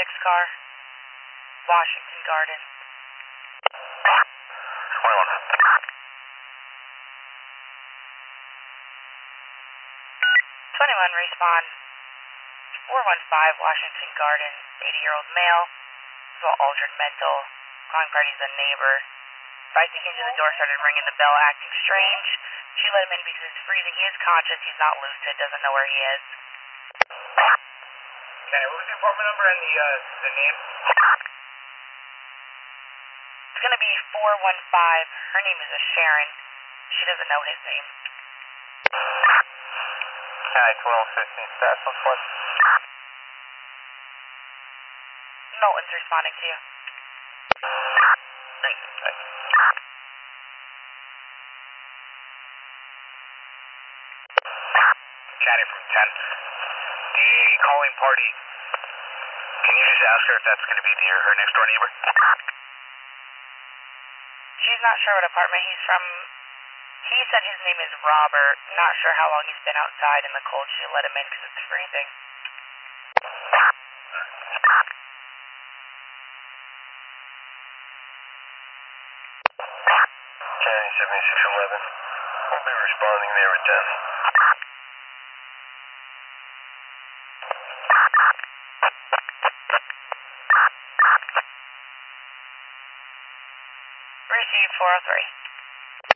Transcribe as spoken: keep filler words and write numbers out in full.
six car, Washington Garden. twenty-one. twenty-one, respond. four one five, Washington Garden, eighty-year-old male, as well altered mental, calling parties a neighbor. Biting into the door, started ringing the bell, acting strange. She let him in because he's freezing. He is conscious, he's not lucid, doesn't know where he is. Okay, what was the apartment number and the, uh, the name? It's gonna be four one five. Her name is Sharon. She doesn't know his name. County twelve fifteen, staff on foot. Milton's responding to you. Thank you. Thank you. County from ten. The calling party, can you just ask her if that's going to be the, her next door neighbor? She's not sure what apartment he's from. He said his name is Robert. Not sure how long he's been outside in the cold. She let him in because it's freezing. County seventy-six eleven. We'll be responding there at ten. Received four oh three.